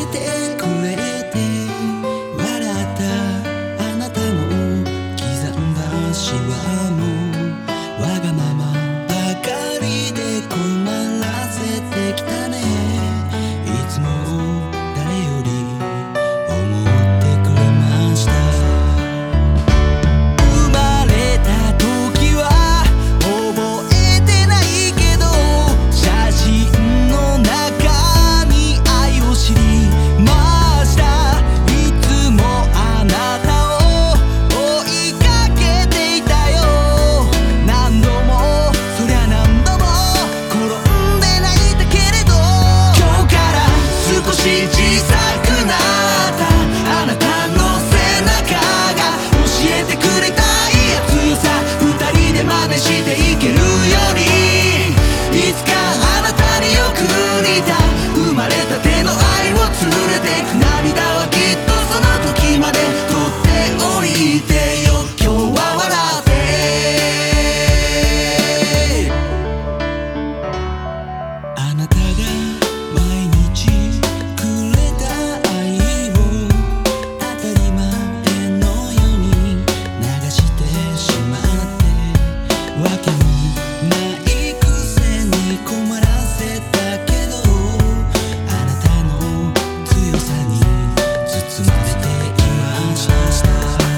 てくれて笑ったあなたの刻んだシワもわがままばかりで困らせてきたね。いつも誰より思ってくれました。生まれた時は覚えてないけど写真の中に愛を知りました。いつもあなたを追いかけていたよ。何度もそりゃ何度も転んで泣いたけれど今日から少し小さくなったあなたの背中が教えてくれたいや強さ二人で真似していけるようにいつかあなたによく似た生まれたての愛を連れてく涙はきっとその時まで取っておいてよ。今日は笑ってあなたが毎日くれた愛を当たり前のように流してしまってわけもないくせに困らせたけどあなたの強さに包まれていました。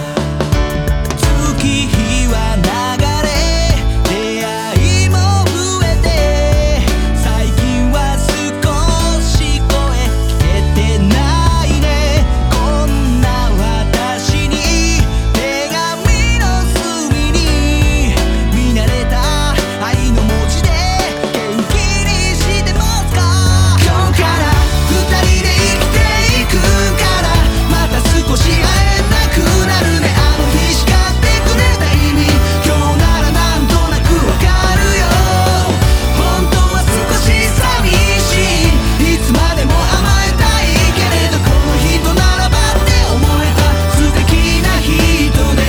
月日は流れ出会いも増えて最近は少し声聞けてないね。こんな私に手紙の隅に見慣れた愛の文字で元気にしてますか。今日から二人で生きていくからまた少し会えなくなるね。あの日叱ってくれた意味今日ならなんとなくわかるよ。本当は少し寂しいいつまでも甘えたいけれどこの人ならばって思えた素敵な人です。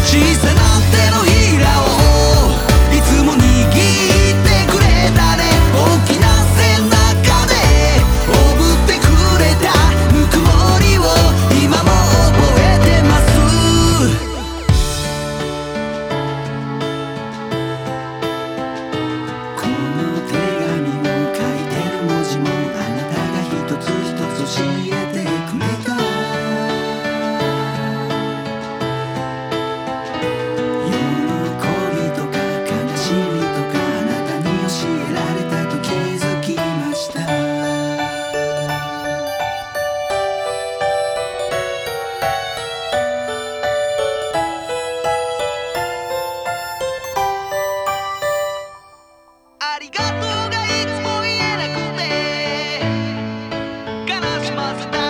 小さな手のひらをいつも握ってくれたね。大きな背中でおぶってくれたぬくもりを今も覚えてます。この手紙を書いてる文字もあなたが一つ一つ教えてくれた。喜びとか悲しみとかあなたに教えられたと気づきました。ありがとうがいつも言えなくて悲しませた